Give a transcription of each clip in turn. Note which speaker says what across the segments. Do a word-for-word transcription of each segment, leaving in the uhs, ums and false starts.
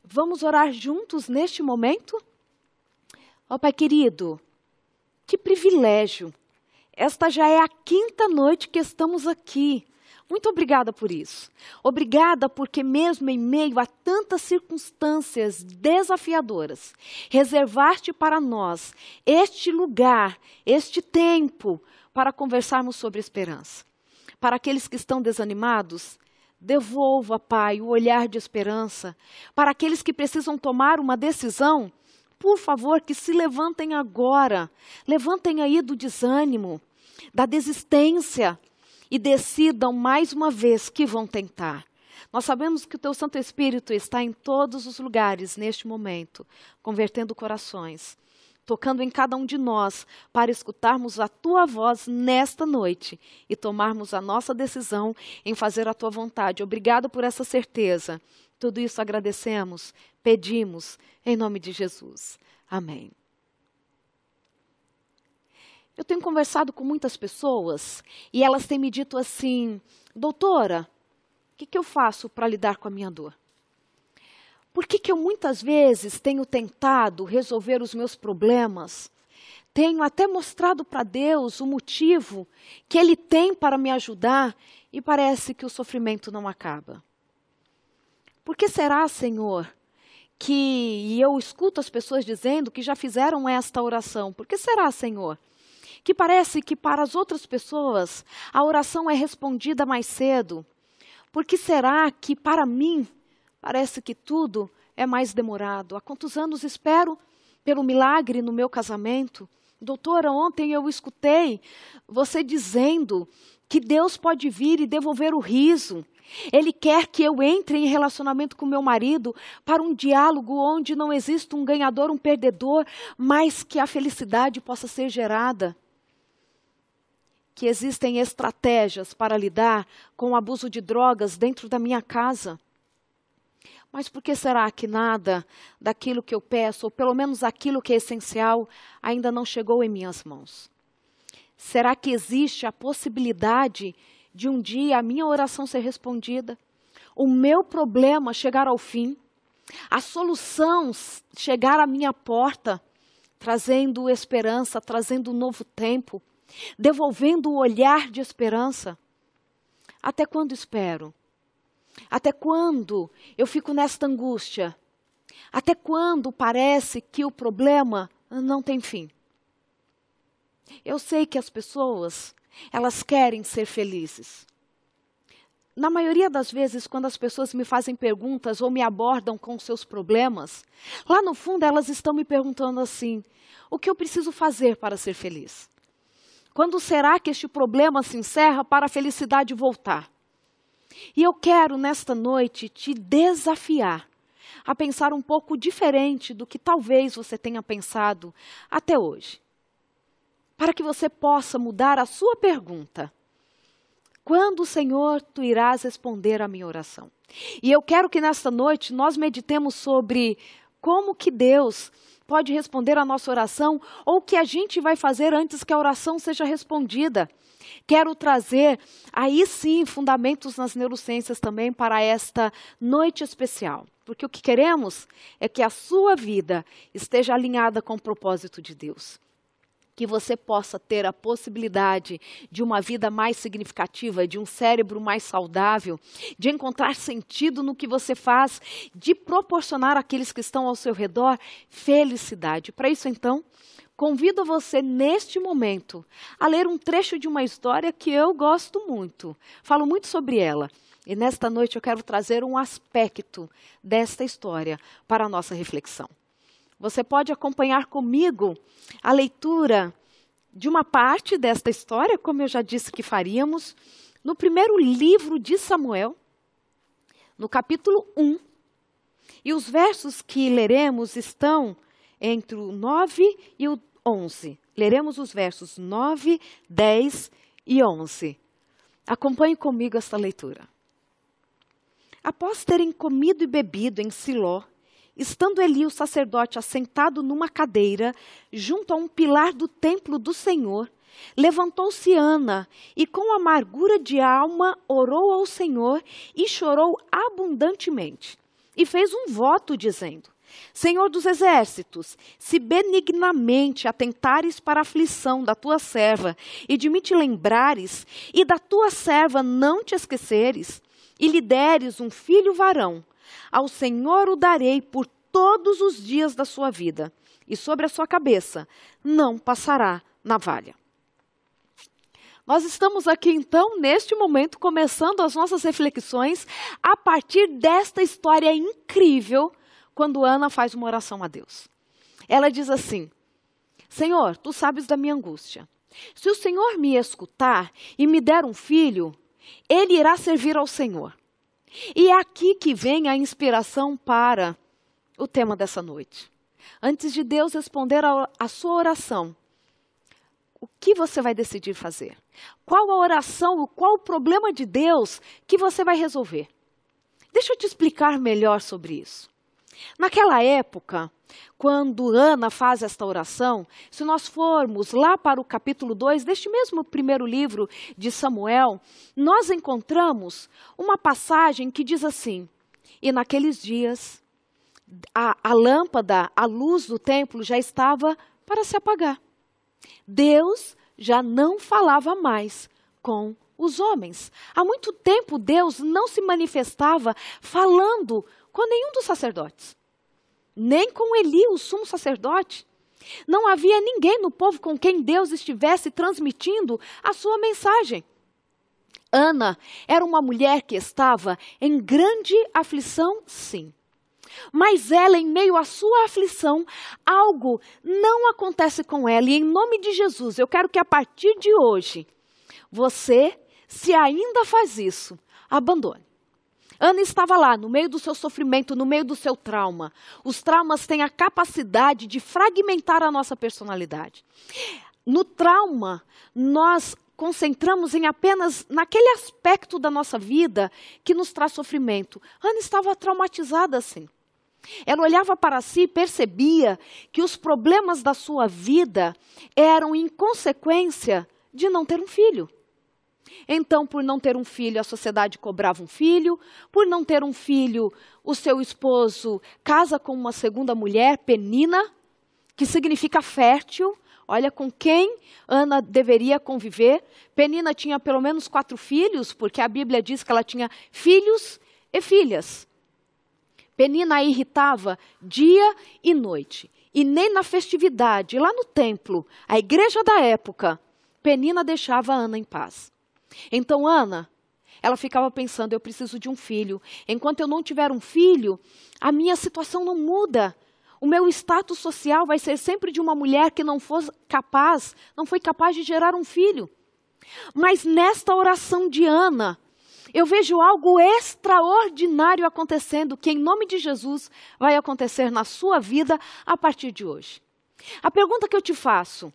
Speaker 1: Vamos orar juntos neste momento? Ó Pai querido, que privilégio. Esta já é a quinta noite que estamos aqui. Muito obrigada por isso. Obrigada porque mesmo em meio a tantas circunstâncias desafiadoras, reservaste para nós este lugar, este tempo, para conversarmos sobre esperança. Para aqueles que estão desanimados, devolva, Pai, o olhar de esperança. Para aqueles que precisam tomar uma decisão, por favor, que se levantem agora. Levantem aí do desânimo, da desistência e decidam mais uma vez que vão tentar. Nós sabemos que o Teu Santo Espírito está em todos os lugares neste momento, convertendo corações, tocando em cada um de nós para escutarmos a Tua voz nesta noite e tomarmos a nossa decisão em fazer a Tua vontade. Obrigado por essa certeza. Tudo isso agradecemos, pedimos, em nome de Jesus. Amém. Eu tenho conversado com muitas pessoas e elas têm me dito assim, doutora, o que, que eu faço para lidar com a minha dor? Por que, que eu muitas vezes tenho tentado resolver os meus problemas? Tenho até mostrado para Deus o motivo que Ele tem para me ajudar e parece que o sofrimento não acaba. Por que será, Senhor, que e eu escuto as pessoas dizendo que já fizeram esta oração? Por que será, Senhor? Que parece que para as outras pessoas a oração é respondida mais cedo. Por que será que para mim parece que tudo é mais demorado? Há quantos anos espero pelo milagre no meu casamento? Doutora, ontem eu escutei você dizendo que Deus pode vir e devolver o riso. Ele quer que eu entre em relacionamento com meu marido para um diálogo onde não existe um ganhador, um perdedor, mas que a felicidade possa ser gerada. Que existem estratégias para lidar com o abuso de drogas dentro da minha casa. Mas por que será que nada daquilo que eu peço, ou pelo menos aquilo que é essencial, ainda não chegou em minhas mãos? Será que existe a possibilidade de um dia a minha oração ser respondida? O meu problema chegar ao fim? A solução chegar à minha porta, trazendo esperança, trazendo um novo tempo? Devolvendo o olhar de esperança? Até quando espero? Até quando eu fico nesta angústia? Até quando parece que o problema não tem fim? Eu sei que as pessoas, elas querem ser felizes. Na maioria das vezes, quando as pessoas me fazem perguntas ou me abordam com seus problemas, lá no fundo elas estão me perguntando assim, o que eu preciso fazer para ser feliz? Quando será que este problema se encerra para a felicidade voltar? E eu quero, nesta noite, te desafiar a pensar um pouco diferente do que talvez você tenha pensado até hoje. Para que você possa mudar a sua pergunta. Quando, Senhor, tu irás responder a minha oração? E eu quero que nesta noite nós meditemos sobre como que Deus pode responder a nossa oração ou o que a gente vai fazer antes que a oração seja respondida. Quero trazer, aí sim, fundamentos nas neurociências também para esta noite especial. Porque o que queremos é que a sua vida esteja alinhada com o propósito de Deus. Que você possa ter a possibilidade de uma vida mais significativa, de um cérebro mais saudável, de encontrar sentido no que você faz, de proporcionar àqueles que estão ao seu redor felicidade. Para isso, então, convido você neste momento a ler um trecho de uma história que eu gosto muito. Falo muito sobre ela. E nesta noite eu quero trazer um aspecto desta história para a nossa reflexão. Você pode acompanhar comigo a leitura de uma parte desta história, como eu já disse que faríamos, no primeiro livro de Samuel, no capítulo um. E os versos que leremos estão entre o nove e o onze. Leremos os versos nove, dez e onze. Acompanhe comigo esta leitura. Após terem comido e bebido em Siló, estando Eli, o sacerdote, assentado numa cadeira, junto a um pilar do templo do Senhor, levantou-se Ana e, com amargura de alma, orou ao Senhor e chorou abundantemente. e fez um voto dizendo: Senhor dos exércitos, se benignamente atentares para a aflição da tua serva, e de mim te lembrares, e da tua serva não te esqueceres, e lhe deres um filho varão, ao Senhor o darei por todos os dias da sua vida, e sobre a sua cabeça não passará navalha. Nós estamos aqui, então, neste momento, começando as nossas reflexões a partir desta história incrível, quando Ana faz uma oração a Deus. Ela diz assim: Senhor, tu sabes da minha angústia. Se o Senhor me escutar e me der um filho, ele irá servir ao Senhor. E é aqui que vem a inspiração para o tema dessa noite. Antes de Deus responder a, a sua oração, o que você vai decidir fazer? Qual a oração, qual o problema de Deus que você vai resolver? Deixa eu te explicar melhor sobre isso. Naquela época, quando Ana faz esta oração, se nós formos lá para o capítulo dois deste mesmo primeiro livro de Samuel, nós encontramos uma passagem que diz assim: e naqueles dias, a, a lâmpada, a luz do templo já estava para se apagar. Deus já não falava mais com os homens. Há muito tempo Deus não se manifestava falando com nenhum dos sacerdotes, nem com Eli, o sumo sacerdote. Não havia ninguém no povo com quem Deus estivesse transmitindo a sua mensagem. Ana era uma mulher que estava em grande aflição, sim. Mas ela, em meio à sua aflição, algo não acontece com ela. E em nome de Jesus, eu quero que a partir de hoje, você, se ainda faz isso, abandone. Ana estava lá, no meio do seu sofrimento, no meio do seu trauma. Os traumas têm a capacidade de fragmentar a nossa personalidade. No trauma, nós concentramos em apenas naquele aspecto da nossa vida que nos traz sofrimento. Ana estava traumatizada assim. Ela olhava para si e percebia que os problemas da sua vida eram em consequência de não ter um filho. Então, por não ter um filho, a sociedade cobrava um filho. Por não ter um filho, o seu esposo casa com uma segunda mulher, Penina, que significa fértil. Olha com quem Ana deveria conviver. Penina tinha pelo menos quatro filhos, porque a Bíblia diz que ela tinha filhos e filhas. Penina a irritava dia e noite. E nem na festividade, lá no templo, a igreja da época, Penina deixava Ana em paz. Então Ana, ela ficava pensando: eu preciso de um filho. Enquanto eu não tiver um filho, a minha situação não muda. O meu status social vai ser sempre de uma mulher que não foi capaz, não foi capaz de gerar um filho. Mas nesta oração de Ana, eu vejo algo extraordinário acontecendo, que em nome de Jesus vai acontecer na sua vida a partir de hoje. A pergunta que eu te faço: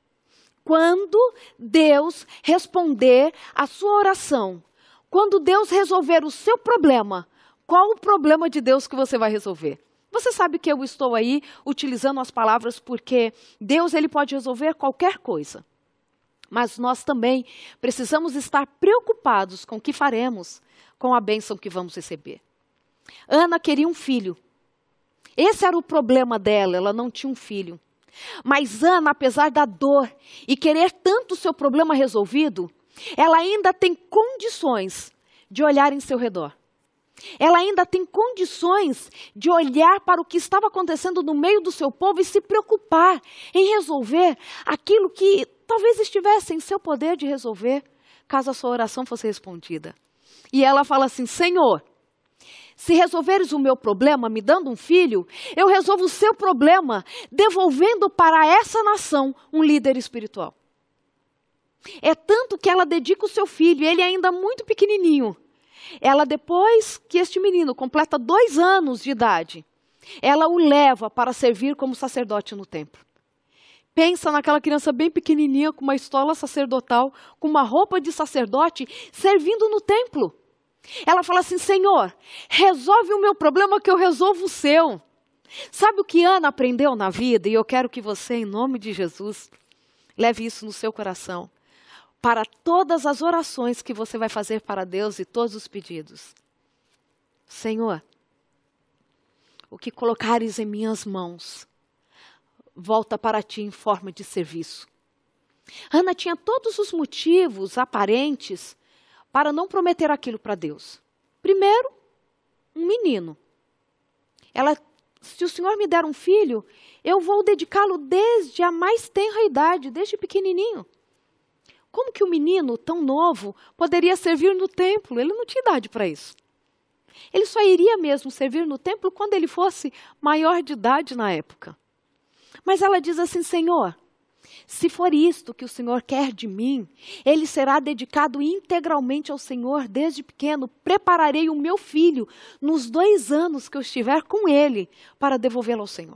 Speaker 1: quando Deus responder a sua oração, quando Deus resolver o seu problema, qual o problema de Deus que você vai resolver? Você sabe que eu estou aí utilizando as palavras porque Deus, ele pode resolver qualquer coisa. Mas nós também precisamos estar preocupados com o que faremos com a bênção que vamos receber. Ana queria um filho. Esse era o problema dela, ela não tinha um filho. Mas Ana, apesar da dor e querer tanto o seu problema resolvido, ela ainda tem condições de olhar em seu redor. Ela ainda tem condições de olhar para o que estava acontecendo no meio do seu povo e se preocupar em resolver aquilo que talvez estivesse em seu poder de resolver, caso a sua oração fosse respondida. E ela fala assim: Senhor, se resolveres o meu problema me dando um filho, eu resolvo o seu problema devolvendo para essa nação um líder espiritual. É tanto que ela dedica o seu filho, ele ainda muito pequenininho. Ela, depois que este menino completa dois anos de idade, ela o leva para servir como sacerdote no templo. Pensa naquela criança bem pequenininha, com uma estola sacerdotal, com uma roupa de sacerdote, servindo no templo. Ela fala assim: Senhor, resolve o meu problema que eu resolvo o seu. Sabe o que Ana aprendeu na vida? E eu quero que você, em nome de Jesus, leve isso no seu coração. Para todas as orações que você vai fazer para Deus e todos os pedidos. Senhor, o que colocares em minhas mãos volta para ti em forma de serviço. Ana tinha todos os motivos aparentes para não prometer aquilo para Deus. Primeiro, um menino. Ela, se o Senhor me der um filho, eu vou dedicá-lo desde a mais tenra idade, desde pequenininho. Como que um menino tão novo poderia servir no templo? Ele não tinha idade para isso. Ele só iria mesmo servir no templo quando ele fosse maior de idade na época. Mas ela diz assim, Senhor, se for isto que o Senhor quer de mim, ele será dedicado integralmente ao Senhor desde pequeno. Prepararei o meu filho nos dois anos que eu estiver com ele para devolvê-lo ao Senhor.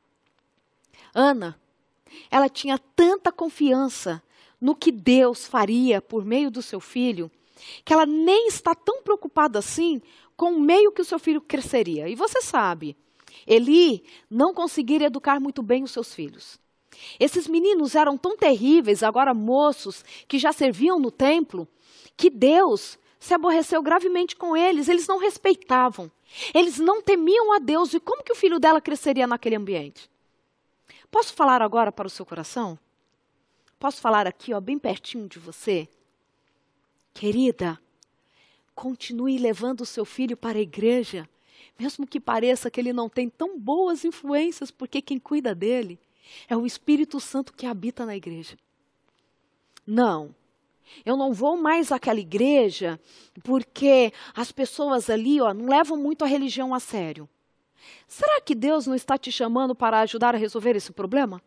Speaker 1: Ana, ela tinha tanta confiança no que Deus faria por meio do seu filho, que ela nem está tão preocupada assim com o meio que o seu filho cresceria. E você sabe, Eli não conseguiria educar muito bem os seus filhos. Esses meninos eram tão terríveis, agora moços, que já serviam no templo, que Deus se aborreceu gravemente com eles. Eles não respeitavam, eles não temiam a Deus. E como que o filho dela cresceria naquele ambiente? Posso falar agora para o seu coração? Posso falar aqui, ó, bem pertinho de você? Querida, continue levando o seu filho para a igreja, mesmo que pareça que ele não tem tão boas influências, porque quem cuida dele é o Espírito Santo que habita na igreja. Não, eu não vou mais àquela igreja porque as pessoas ali, ó, não levam muito a religião a sério. Será que Deus não está te chamando para ajudar a resolver esse problema?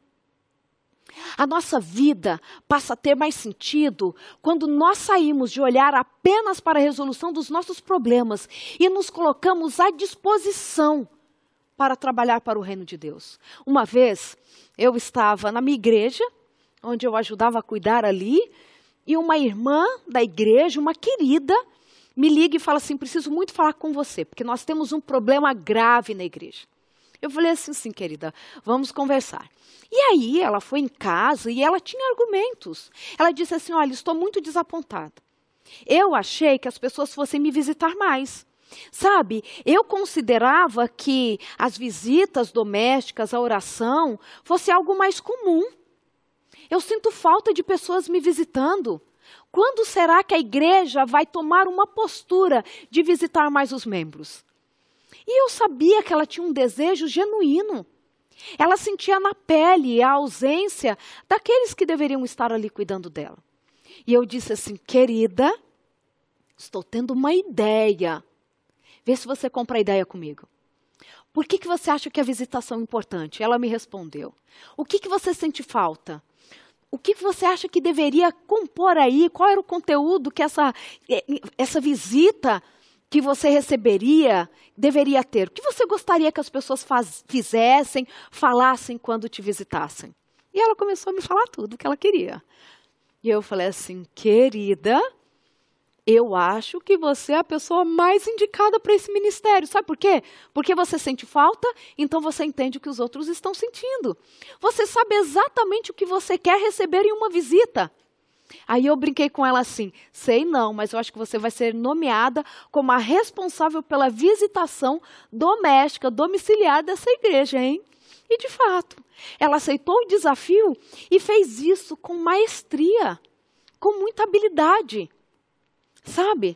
Speaker 1: A nossa vida passa a ter mais sentido quando nós saímos de olhar apenas para a resolução dos nossos problemas e nos colocamos à disposição para trabalhar para o reino de Deus. Uma vez, eu estava na minha igreja, onde eu ajudava a cuidar ali, e uma irmã da igreja, uma querida, me liga e fala assim, preciso muito falar com você, porque nós temos um problema grave na igreja. Eu falei assim, sim, querida, vamos conversar. E aí ela foi em casa e ela tinha argumentos. Ela disse assim, olha, estou muito desapontada. Eu achei que as pessoas fossem me visitar mais. Sabe, eu considerava que as visitas domésticas, a oração, fosse algo mais comum. Eu sinto falta de pessoas me visitando. Quando será que a igreja vai tomar uma postura de visitar mais os membros? E eu sabia que ela tinha um desejo genuíno. Ela sentia na pele a ausência daqueles que deveriam estar ali cuidando dela. E eu disse assim, querida, estou tendo uma ideia. Vê se você compra a ideia comigo. Por que que você acha que a visitação é importante? Ela me respondeu. O que que você sente falta? O que que você acha que deveria compor aí? Qual era o conteúdo que essa, essa visita que você receberia, deveria ter? O que você gostaria que as pessoas faz, fizessem, falassem quando te visitassem? E ela começou a me falar tudo o que ela queria. E eu falei assim, querida, eu acho que você é a pessoa mais indicada para esse ministério. Sabe por quê? Porque você sente falta, então você entende o que os outros estão sentindo. Você sabe exatamente o que você quer receber em uma visita. Aí eu brinquei com ela assim, sei não, mas eu acho que você vai ser nomeada como a responsável pela visitação doméstica, domiciliar dessa igreja, hein? E de fato, ela aceitou o desafio e fez isso com maestria, com muita habilidade. Sabe,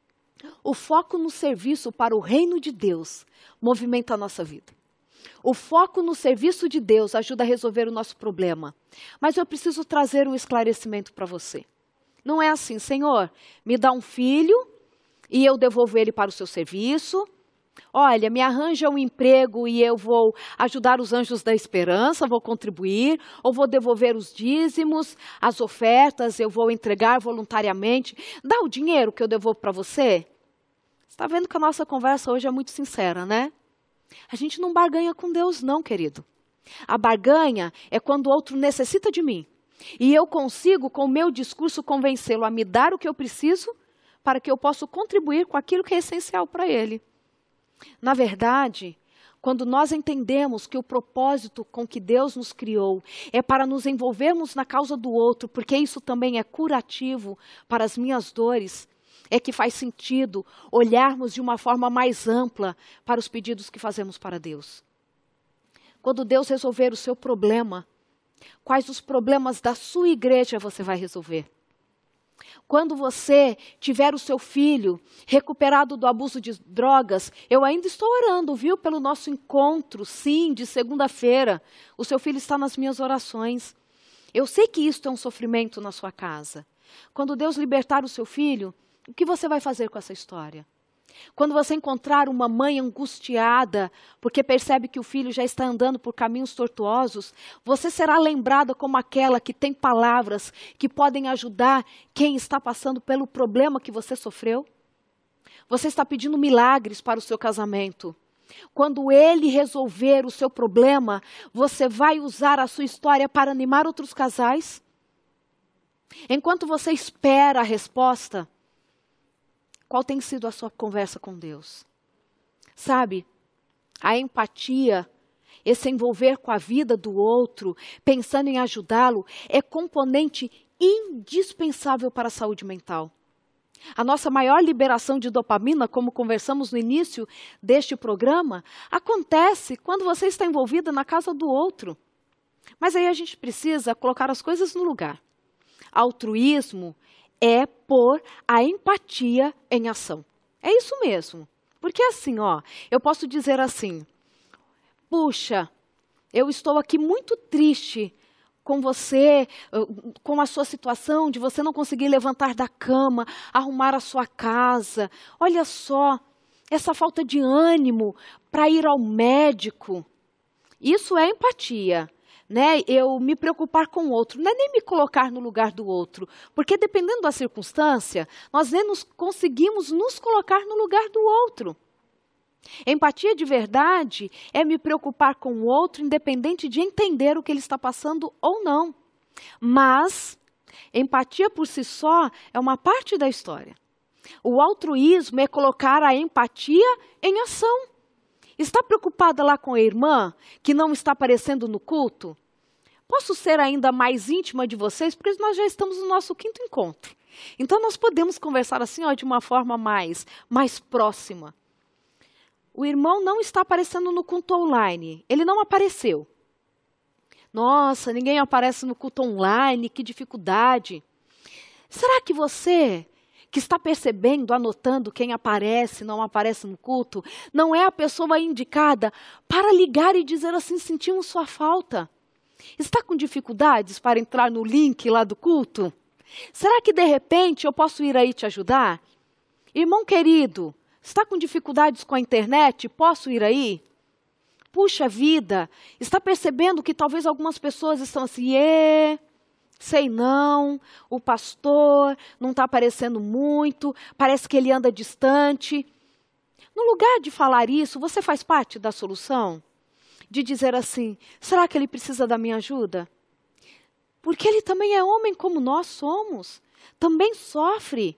Speaker 1: o foco no serviço para o reino de Deus movimenta a nossa vida. O foco no serviço de Deus ajuda a resolver o nosso problema. Mas eu preciso trazer um esclarecimento para você. Não é assim, Senhor, me dá um filho e eu devolvo ele para o seu serviço. Olha, me arranja um emprego e eu vou ajudar os anjos da esperança, vou contribuir, ou vou devolver os dízimos, as ofertas, eu vou entregar voluntariamente. Dá o dinheiro que eu devolvo para você? Você está vendo que a nossa conversa hoje é muito sincera, né? A gente não barganha com Deus não, querido. A barganha é quando o outro necessita de mim. E eu consigo, com o meu discurso, convencê-lo a me dar o que eu preciso para que eu possa contribuir com aquilo que é essencial para ele. Na verdade, quando nós entendemos que o propósito com que Deus nos criou é para nos envolvermos na causa do outro, porque isso também é curativo para as minhas dores, é que faz sentido olharmos de uma forma mais ampla para os pedidos que fazemos para Deus. Quando Deus resolver o seu problema, quais os problemas da sua igreja você vai resolver? Quando você tiver o seu filho recuperado do abuso de drogas, eu ainda estou orando, viu, pelo nosso encontro, sim, de segunda-feira. O seu filho está nas minhas orações. Eu sei que isto é um sofrimento na sua casa. Quando Deus libertar o seu filho, o que você vai fazer com essa história? Quando você encontrar uma mãe angustiada, porque percebe que o filho já está andando por caminhos tortuosos, você será lembrada como aquela que tem palavras que podem ajudar quem está passando pelo problema que você sofreu? Você está pedindo milagres para o seu casamento. Quando ele resolver o seu problema, você vai usar a sua história para animar outros casais? Enquanto você espera a resposta, qual tem sido a sua conversa com Deus? Sabe, a empatia, esse envolver com a vida do outro, pensando em ajudá-lo, é componente indispensável para a saúde mental. A nossa maior liberação de dopamina, como conversamos no início deste programa, acontece quando você está envolvida na casa do outro. Mas aí a gente precisa colocar as coisas no lugar. Altruísmo é pôr a empatia em ação. É isso mesmo. Porque assim, ó, eu posso dizer assim, puxa, eu estou aqui muito triste com você, com a sua situação de você não conseguir levantar da cama, arrumar a sua casa. Olha só, essa falta de ânimo para ir ao médico. Isso é empatia. Né, eu me preocupar com o outro, não é nem me colocar no lugar do outro, porque dependendo da circunstância, nós nem nos conseguimos nos colocar no lugar do outro. Empatia de verdade é me preocupar com o outro, independente de entender o que ele está passando ou não. Mas, empatia por si só é uma parte da história. O altruísmo é colocar a empatia em ação. Está preocupada lá com a irmã que não está aparecendo no culto? Posso ser ainda mais íntima de vocês, porque nós já estamos no nosso quinto encontro. Então nós podemos conversar assim, ó, de uma forma mais, mais próxima. O irmão não está aparecendo no culto online, ele não apareceu. Nossa, ninguém aparece no culto online, que dificuldade. Será que você, que está percebendo, anotando quem aparece, não aparece no culto, não é a pessoa indicada para ligar e dizer assim, sentimos sua falta? Está com dificuldades para entrar no link lá do culto? Será que de repente eu posso ir aí te ajudar? Irmão querido, está com dificuldades com a internet? Posso ir aí? Puxa vida, está percebendo que talvez algumas pessoas estão assim, é... sei não, o pastor não está aparecendo muito, parece que ele anda distante. No lugar de falar isso, você faz parte da solução? De dizer assim, será que ele precisa da minha ajuda? Porque ele também é homem como nós somos, também sofre.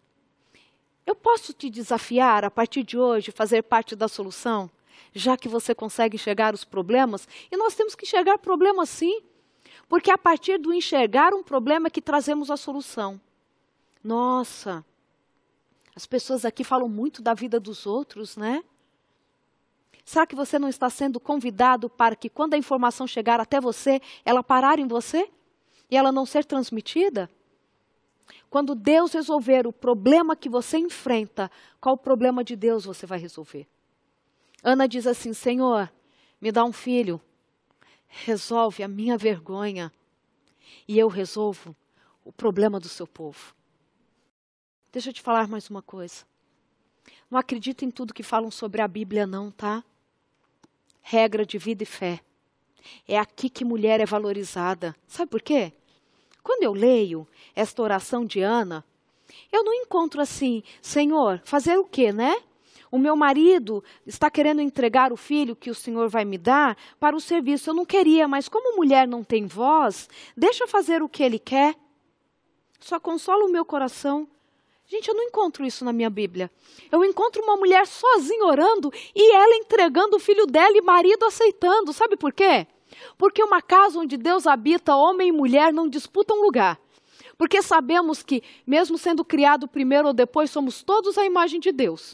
Speaker 1: Eu posso te desafiar a partir de hoje, fazer parte da solução? Já que você consegue enxergar os problemas, e nós temos que enxergar problemas sim. Porque a partir do enxergar um problema é que trazemos a solução. Nossa, as pessoas aqui falam muito da vida dos outros, né? Será que você não está sendo convidado para que quando a informação chegar até você, ela parar em você? E ela não ser transmitida? Quando Deus resolver o problema que você enfrenta, qual o problema de Deus você vai resolver? Ana diz assim, Senhor, me dá um filho. Resolve a minha vergonha e eu resolvo o problema do seu povo. Deixa eu te falar mais uma coisa. Não acredito em tudo que falam sobre a Bíblia não, tá? Regra de vida e fé. É aqui que mulher é valorizada. Sabe por quê? Quando eu leio esta oração de Ana, eu não encontro assim, Senhor, fazer o quê, né? O meu marido está querendo entregar o filho que o Senhor vai me dar para o serviço. Eu não queria, mas como mulher não tem voz, deixa eu fazer o que ele quer. Só consola o meu coração. Gente, eu não encontro isso na minha Bíblia. Eu encontro uma mulher sozinha orando e ela entregando o filho dela e marido aceitando. Sabe por quê? Porque uma casa onde Deus habita, homem e mulher não disputam lugar. Porque sabemos que, mesmo sendo criado primeiro ou depois, somos todos a imagem de Deus.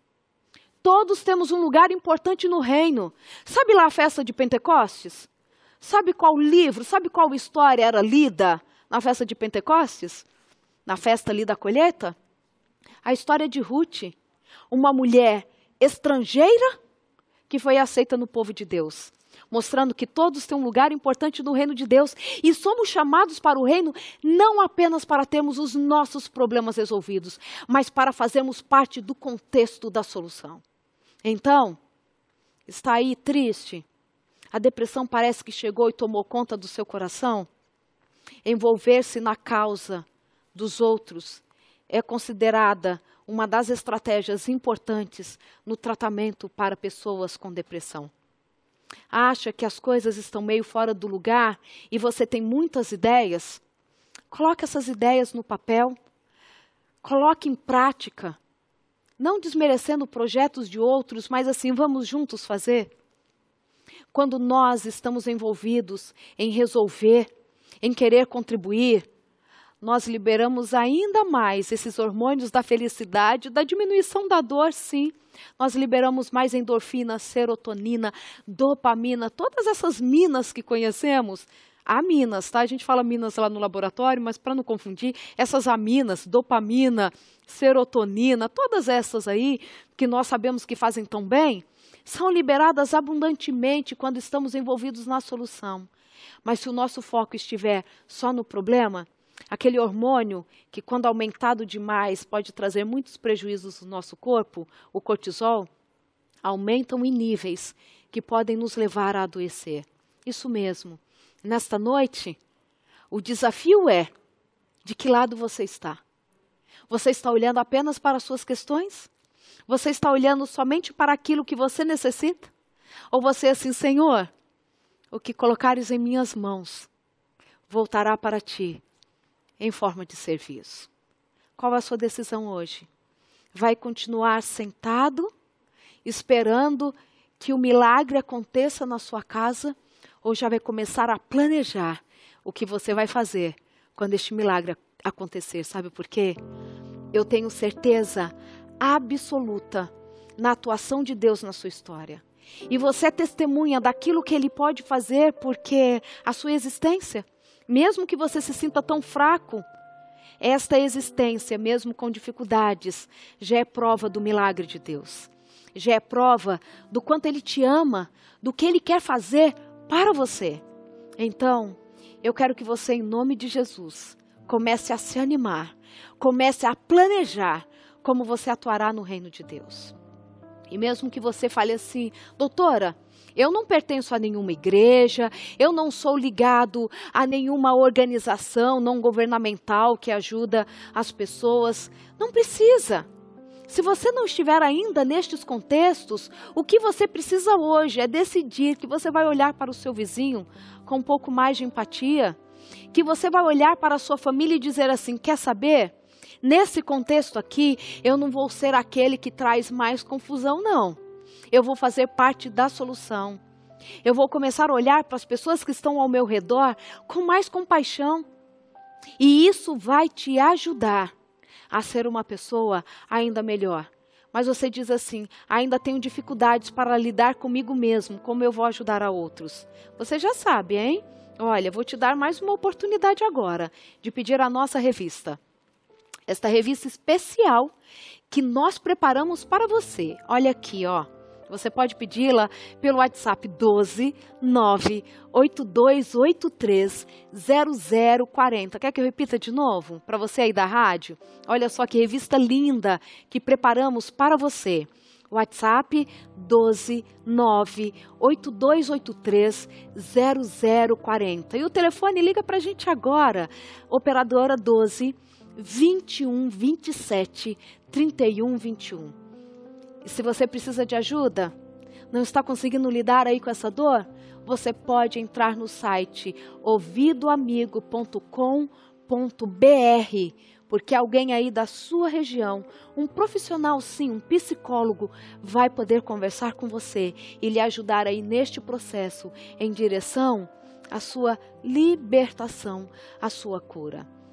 Speaker 1: Todos temos um lugar importante no reino. Sabe lá a festa de Pentecostes? Sabe qual livro, sabe qual história era lida na festa de Pentecostes? Na festa ali da colheita? A história de Ruth, uma mulher estrangeira que foi aceita no povo de Deus, mostrando que todos têm um lugar importante no reino de Deus e somos chamados para o reino não apenas para termos os nossos problemas resolvidos, mas para fazermos parte do contexto da solução. Então, está aí triste? A depressão parece que chegou e tomou conta do seu coração? Envolver-se na causa dos outros é considerada uma das estratégias importantes no tratamento para pessoas com depressão. Acha que as coisas estão meio fora do lugar e você tem muitas ideias? Coloque essas ideias no papel, coloque em prática, não desmerecendo projetos de outros, mas assim, vamos juntos fazer. Quando nós estamos envolvidos em resolver, em querer contribuir, nós liberamos ainda mais esses hormônios da felicidade, da diminuição da dor, sim. Nós liberamos mais endorfina, serotonina, dopamina, todas essas minas que conhecemos. Aminas, tá? A gente fala minas lá no laboratório, mas para não confundir, essas aminas, dopamina, serotonina, todas essas aí, que nós sabemos que fazem tão bem, são liberadas abundantemente quando estamos envolvidos na solução. Mas se o nosso foco estiver só no problema, aquele hormônio que, quando aumentado demais, pode trazer muitos prejuízos no nosso corpo, o cortisol, aumentam em níveis que podem nos levar a adoecer. Isso mesmo. Nesta noite, o desafio é de que lado você está. Você está olhando apenas para as suas questões? Você está olhando somente para aquilo que você necessita? Ou você é assim, Senhor, o que colocares em minhas mãos voltará para ti em forma de serviço. Qual é a sua decisão hoje? Vai continuar sentado, esperando que o milagre aconteça na sua casa, ou já vai começar a planejar o que você vai fazer quando este milagre acontecer? Sabe por quê? Eu tenho certeza absoluta na atuação de Deus na sua história. E você é testemunha daquilo que Ele pode fazer, porque a sua existência, mesmo que você se sinta tão fraco, esta existência, mesmo com dificuldades, já é prova do milagre de Deus. Já é prova do quanto Ele te ama, do que Ele quer fazer para você. Então, eu quero que você, em nome de Jesus, comece a se animar, comece a planejar como você atuará no reino de Deus. E mesmo que você fale assim, doutora, eu não pertenço a nenhuma igreja, eu não sou ligado a nenhuma organização não governamental que ajuda as pessoas. Não precisa. Se você não estiver ainda nestes contextos, o que você precisa hoje é decidir que você vai olhar para o seu vizinho com um pouco mais de empatia, que você vai olhar para a sua família e dizer assim, quer saber? Nesse contexto aqui, eu não vou ser aquele que traz mais confusão, não. Eu vou fazer parte da solução. Eu vou começar a olhar para as pessoas que estão ao meu redor com mais compaixão. E isso vai te ajudar a ser uma pessoa ainda melhor. Mas você diz assim, ainda tenho dificuldades para lidar comigo mesmo, como eu vou ajudar a outros? Você já sabe, hein? Olha, vou te dar mais uma oportunidade agora de pedir a nossa revista. Esta revista especial que nós preparamos para você. Olha aqui, ó. Você pode pedi-la pelo WhatsApp doze, nove, oito dois oito três, zero zero quatro zero. Quer que eu repita de novo? Para você aí da rádio? Olha só que revista linda que preparamos para você. WhatsApp doze, nove, oito dois oito três, zero zero quatro zero. E o telefone, liga para a gente agora. Operadora doze, vinte e um, vinte e sete, trinta e um, vinte e um. E se você precisa de ajuda, não está conseguindo lidar aí com essa dor, você pode entrar no site ouvido amigo ponto com ponto br, porque alguém aí da sua região, um profissional sim, um psicólogo, vai poder conversar com você e lhe ajudar aí neste processo em direção à sua libertação, à sua cura.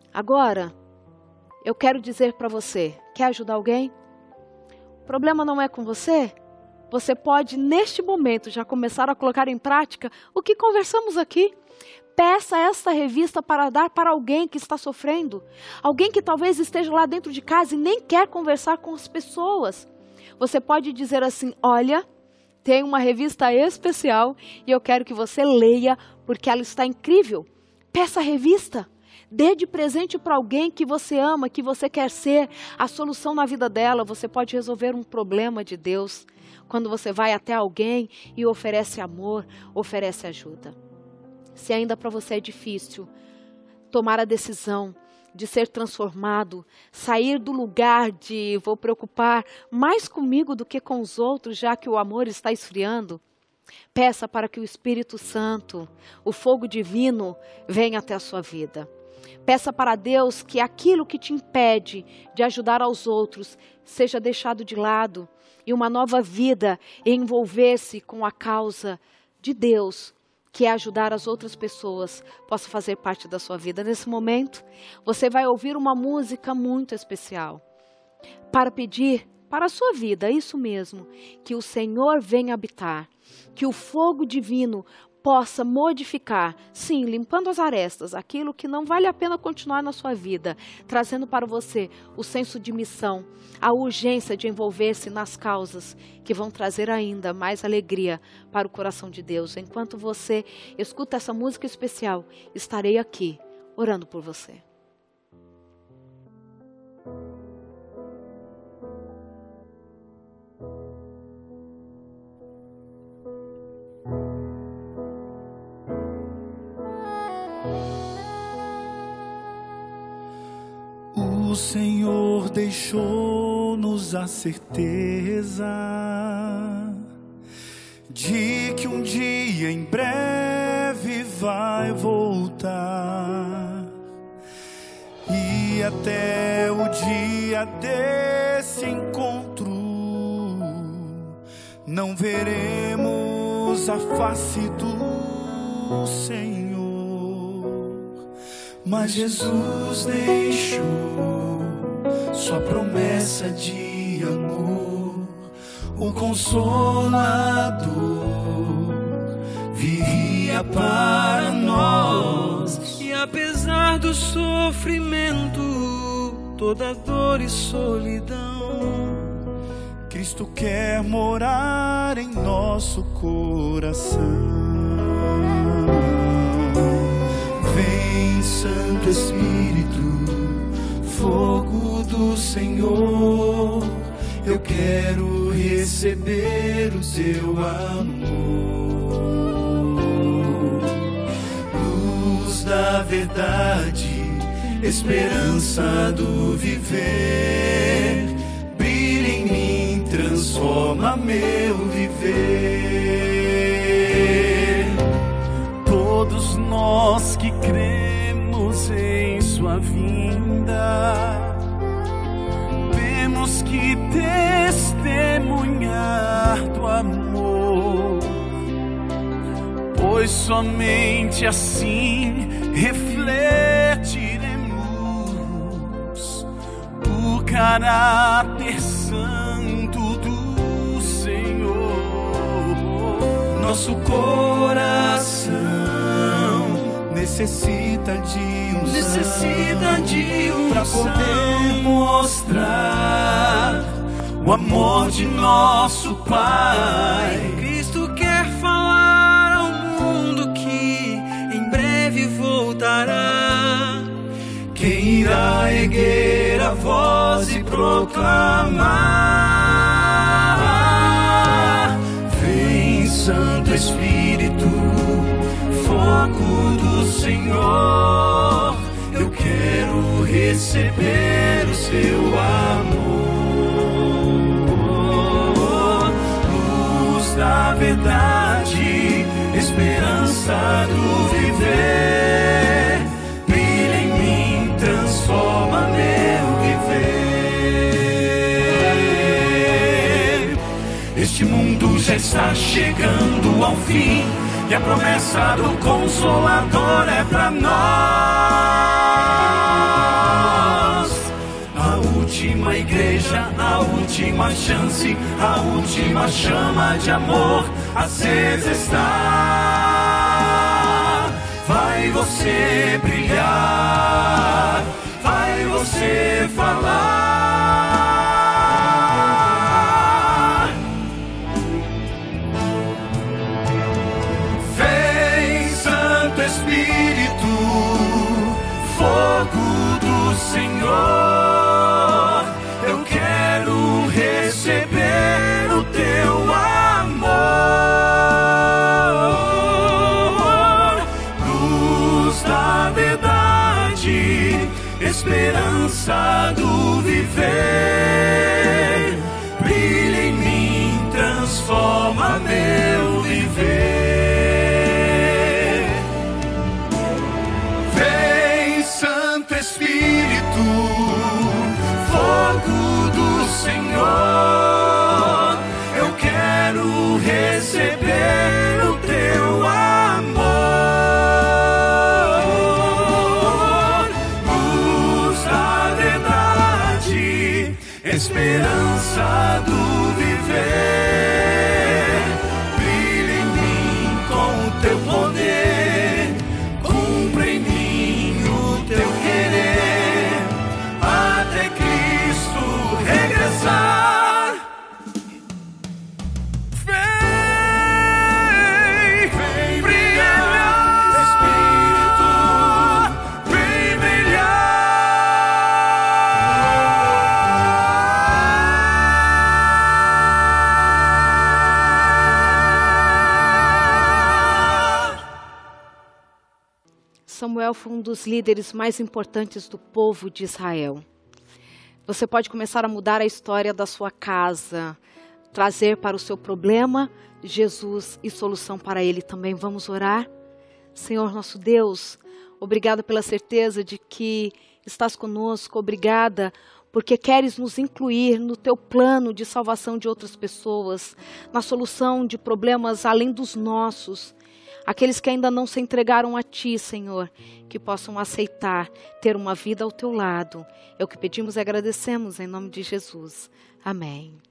Speaker 1: Agora, eu quero dizer para você, quer ajudar alguém? O problema não é com você? Você pode, neste momento, já começar a colocar em prática o que conversamos aqui. Peça esta revista para dar para alguém que está sofrendo. Alguém que talvez esteja lá dentro de casa e nem quer conversar com as pessoas. Você pode dizer assim, olha, tem uma revista especial e eu quero que você leia porque ela está incrível. Peça a revista. Dê de presente para alguém que você ama, que você quer ser a solução na vida dela. Você pode resolver um problema de Deus quando você vai até alguém e oferece amor, oferece ajuda. Se ainda para você é difícil tomar a decisão de ser transformado, sair do lugar de vou preocupar mais comigo do que com os outros, já que o amor está esfriando, peça para que o Espírito Santo, o fogo divino, venha até a sua vida. Peça para Deus que aquilo que te impede de ajudar aos outros seja deixado de lado e uma nova vida envolver-se com a causa de Deus, que é ajudar as outras pessoas, possa fazer parte da sua vida. Nesse momento, você vai ouvir uma música muito especial para pedir para a sua vida, isso mesmo, que o Senhor venha habitar, que o fogo divino possa modificar, sim, limpando as arestas, aquilo que não vale a pena continuar na sua vida, trazendo para você o senso de missão, a urgência de envolver-se nas causas que vão trazer ainda mais alegria para o coração de Deus. Enquanto você escuta essa música especial, estarei aqui orando por você.
Speaker 2: O Senhor deixou-nos a certeza de que um dia em breve vai voltar, e até o dia desse encontro não veremos a face do Senhor. Mas Jesus deixou sua promessa de amor, o Consolador viria para nós.
Speaker 3: E apesar do sofrimento, toda dor e solidão,
Speaker 2: Cristo quer morar em nosso coração. Vem, Santo Espírito, fogo do Senhor, eu quero receber o teu amor. Luz da verdade, esperança do viver, brilha em mim, transforma meu viver. Todos nós que cremos em sua vinda, temos que testemunhar do amor, pois somente assim refletiremos o caráter santo do Senhor. Nosso coração necessita de unção,
Speaker 3: necessita de unção
Speaker 2: para poder mostrar o amor de nosso Pai.
Speaker 3: Cristo quer falar ao mundo que em breve voltará.
Speaker 2: Quem irá erguer a voz e proclamar? Vem, Santo Espírito, fogo do Senhor, eu quero receber o seu amor. Luz da verdade, esperança do viver, brilha em mim, transforma meu viver. Este mundo já está chegando ao fim, e a promessa do Consolador é pra nós. seja a última chance, a última chama de amor acesa está. Vai você brilhar, vai você falar. Vem, Santo Espírito, fogo do Senhor, eu quero receber o teu amor. Luz da verdade, esperança do viver, brilha em mim, transforma meu viver. Vem, Santo Espírito, fogo do Senhor, eu quero receber o teu amor. Luz da verdade, esperança do viver, brilha em mim com o teu poder, cumpre em mim o teu querer, até Cristo regressar. Vem, vem brilhar, Espírito, vem brilhar.
Speaker 1: Samuel foi um dos líderes mais importantes do povo de Israel. Você pode começar a mudar a história da sua casa, trazer para o seu problema Jesus e solução para ele também. Vamos orar? Senhor nosso Deus, obrigada pela certeza de que estás conosco, obrigada porque queres nos incluir no teu plano de salvação de outras pessoas, na solução de problemas além dos nossos. Aqueles que ainda não se entregaram a Ti, Senhor, que possam aceitar ter uma vida ao Teu lado. É o que pedimos e agradecemos em nome de Jesus. Amém.